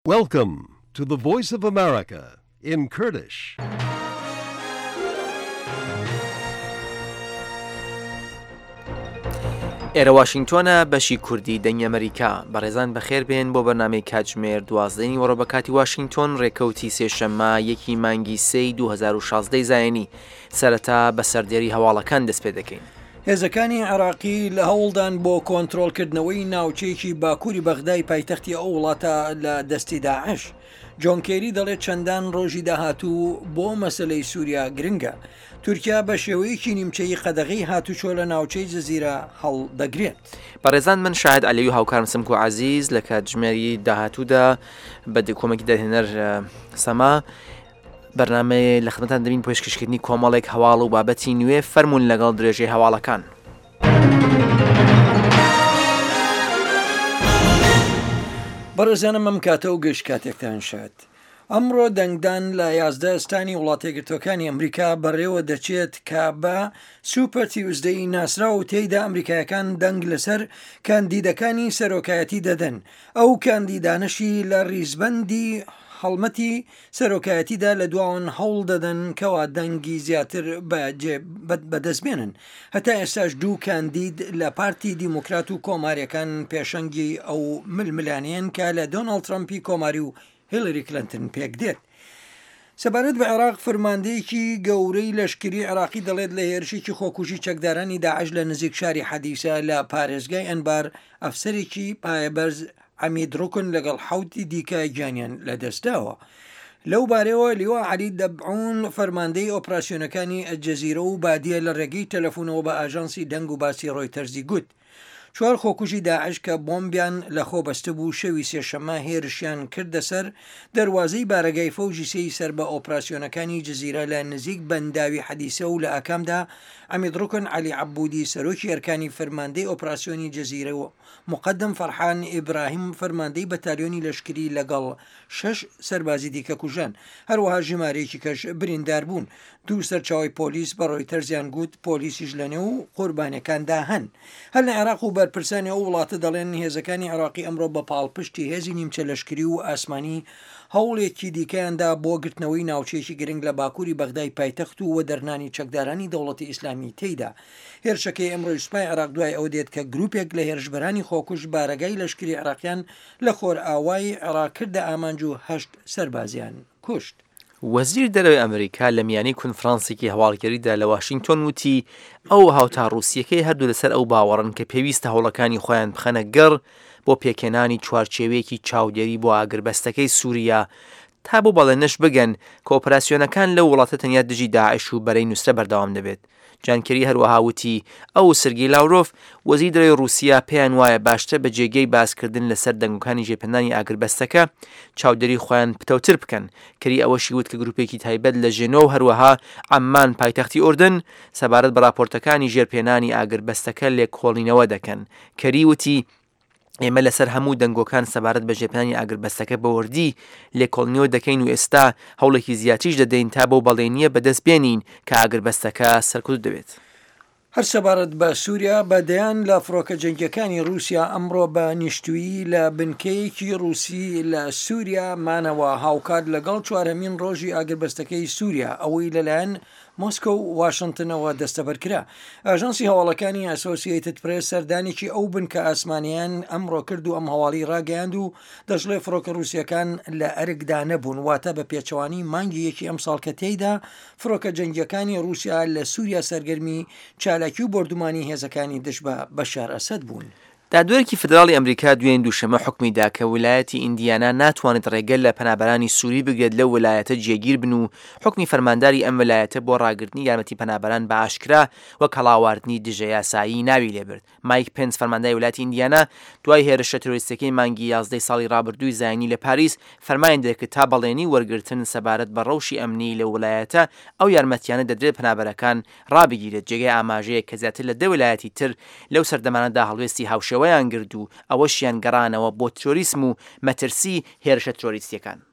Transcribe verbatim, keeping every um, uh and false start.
Welcome to the Voice of America in Kurdish. ئێرە واشنگتۆنە بەشی کوردی دەنگی ئەمریکا. بەڕێزان بەخێر بێن بۆ بەرنامەی کاتژمێر دوازدەی وەڕۆ بە کاتی واشنگتۆن ڕێکەوتی سێشەممە یەکی مانگی سێی دوو هەزار و شازدە زایێنی سەرەتا بە سەردێری هەواڵەکان دەست پێ دەکەین. هێزەکانی عێراقی لە هەوڵدان بۆ کۆنتڕۆڵکردنەوەی ناوچەیەکی باکووری بەغدای پایتەختی ئەو وڵاتە لە دەستی داعش. جۆن کێری دەڵێت چەندان ڕۆژی داهاتوو بۆ مەسەلەی سووریا گرنگە. تورکیا بە شێوەیەکی نیمچەی قەدەغی هاتوچۆ لە ناوچەی جەزیرە هەڵدەگرێت. بەڕێزان من شاهد عەلی و هاوکارم سمک و عەزیز لە کاتژمێری داهاتوودا بە کۆمەکی دەرهێنەر سەما بەرنامەیە لە خدمەتان دەبین پێشکەشکردنی کۆمەڵێک هەواڵ و بابەتی نوێ فەرموون لەگەڵ درێژەی هەواڵەکان. بەڕێزانم ئەم کاتە و گەشت کاتێکتان شاد. ئەمڕۆ دەنگدان لە یازدە ئەستانی وڵاتە یەکگرتووەکانی ئەمریکا بەڕێوە دەچێت کە بە سوپەر تیوزدەی ناسرا و تێیدا ئەمریکایەکان دەنگ لەسەر کاندیدەکانی سەرۆکایەتی دەدەن. ئەو کاندیدانشی لە ڕیزبەندی هەڵمەتی سەرۆکایەتیدا لە دواون هەوڵ دەدەن کەوا دەنگی زیاتر بەدەستبێنن. هەتا ئێستاش دوو کاندید لە پارتی دیموکرات و کۆماریەکان پێشەنگی ئەو ململانیان کە لە دۆناڵد ترامپی کۆماری و هیلاری کلنتن پێک دێت. سەبارەت بە عێراق فەرماندەیەکی گەورەی لەشکری عێراقی دەڵێت لە هێرشێکی خۆکوژی چەکدارانی داعش لە نزیک شاری حەدیسە لە پارێزگای ئەنبار ئەفسەرێکی پایەبەرز عەمید ڕوکن لەگەڵ حەوتی دیکە گیانیان لەدەستداوە. لەو بارەوە لیوا عەلی دەبعون فەرماندەی ئۆپراسیۆنەکانی ئەلجەزیرە و بادیە لە ڕێگەی تەلەفۆنەوە بە ئاژانسی دەنگ و باسی ڕۆیتەرزی گوت چوار خۆکوژی داعش کە بۆمبیان لە خۆ بەستە بوو شەوی سێشەممە هێرشیان کردە سەر دەواازەی بارەگای فەوجی سێی سەر بە ئۆپراسیۆنەکانی جززیرە لە نزیک بەنداوی حەدیسە و لە ئاکامدا عەمید ڕوکن عەلی عەبودی سەرۆکی ئەرکانی فەرماندەی ئۆپراسیۆنی جەزیرە و مقدم فەرحان ئیبراهیم فەرماندەی بەتالیۆنی لەشکری لەگەڵ شەش سەربازی دیکە کوژان. هەروەها ژمارەیەکی کەش بریندار بوون. دوو سەرچاوی پۆلیس بە ڕۆیتەرزیان گوت پۆلیسیش لەنێ و قوربانەکاندا هەن. هەر لە عێراق و بەرپرسانی ئەو وڵاتە دەڵێن هێزەکانی عێراقی ئەمڕۆ بە پاڵپشتی هێزی نیمچە لەشکری و ئاسمانی هەوڵێکی دیکەیاندا بۆ گرتنەوەی ناوچەیەکی گرنگ لە باکووری بەغدای پایتەخت و وەدەرنانی چەکدارانی دەوڵەتی ئیسلامی تێیدا. هێرشەکەی ئەمڕۆی سوپای عێراق دوای ئەو دێت کە گروپێک لە هێرشبەرانی خۆکوش بارەگای لەشکری عێراقیان لە خۆر ئاوای عێراق کردە ئامانج و هەشت سەربازیان کوشت. وەزیر دەرەوەی ئەمریکا لە میانەی کونفرانسێکی هەواڵگەریدا لە واشنگتۆن وتی ئەو هاوتا ڕووسیەکەی هەردوو لەسەر ئەو باوەڕن کە پێویستە هەوڵەکانی خۆیان بخەنە گەڕ بۆ پێکێنانی چوارچێوەیەکی چاودێری بۆ ئاگربەستەکەی سووریا تا بۆ بەڵێنش بگەن کە ئۆپراسیۆنەکان لە وڵاتە تەنیا دژی داعش و بەرەی نووسرە بەردەوام دەبێت. جانکەری هەروەها وتی ئەو سرگی لاورۆف وەزیر دەرەوەی رووسیا پێیان وایە باشتر بە جێگەی باسکردن لەسەر دەنگەکانی ژێپێدانی ئاگربەستەکە چاودێری خۆیان پتەوتر بکەن. کەری ئەوەشی وت کە گروپێکی تایبەت لە ژێنۆ و هەروەها عەمان پایتەختی ئوردن سەبارەت بە راپۆرتەکانی ژێرپێنانی ئاگربەستەکە لێکۆڵینەوە دەکەن. کەری وتی ئێمە لەسەر هەموو دەنگۆکان سەبارەت بە ژێپێنانی ئاگربەستەکە بەوردی لێکۆڵینەوە دەکەین و ئێستا هەوڵێکی زیاتریش دەدەین تا بۆ بەڵێنیە بەدەستبێنین کە ئاگربەستەکە سەرکوت دەبێت. هەر سەبارەت بە سووریا بەدەیان لە فڕۆکە جەنگیەکانی رووسیا ئەمڕۆ بە نیشتویی لە بنکەیەکی رووسی لە سووریا مانەوە هاوکات لەگەڵ چوارەمین ڕۆژی ئاگربەستەکەی سووریا ئەوەی لەلایەن مۆسکۆ و واشنگتنەوە دەستەبەرکرا. ئاژانسی هەواڵەکانی ئەسۆسییتد پرێس سەردانێکی ئەو بنکە ئاسمانیان ئەمڕۆ کرد و ئەم هەواڵی ڕاگەیاند و دەژڵێ فڕۆکە رووسیەکان لە ئەرکدا نەبوون واتە بە پێچەوانی مانگی یەکی ئەم ساڵ کە تێیدا فڕۆکە جەنگیەکانی رووسیا لە سووریا سەرگەرمی چالاکی و بردومانی هێزەکانی دژ بە بەشار ئەسەد بوون. دادوەرێکی فدراڵی ئەمریکا دوێن دووشەمە حکمیدا کە ویلایەتی ئیندیانا ناتوانێت ڕێگەل لە پەنابەرانی سووری بگرێت لەو ویلایەتە جێگیر بن و حکمی فەرمانداری ئەم ویلایەتە بۆ ڕاگررتنی یارمەتی پەنابەران بە ئاشکرا وەک هەڵاواردنی دژە یاسایی ناوی لێبرد. مایک پێنس فەرماندای ویلایەتی ئیندیانا دوای هێرشە تۆریستەکەی مانگی یازدەی ساڵی ڕابردووی زایانی لە پاریس فەرمایان دەکرد تا بەڵێنی وەرگرتن سەبارەت بە ڕەوشی ئەمنی لە ویلایەتە ئەو یارمەتیانە دەدرێت پەنابەرەکان ڕابگیرێت جێگەی ئاماژەیە کە زیاتر لە دە ویلایەتی تر لەو سەردەمانەدا هەڵوێستی هاوشێوەیان گرت و ئەوەشیان گەڕانەوە بۆ تۆریسم و مەترسی هێرشە تۆریستیەکان.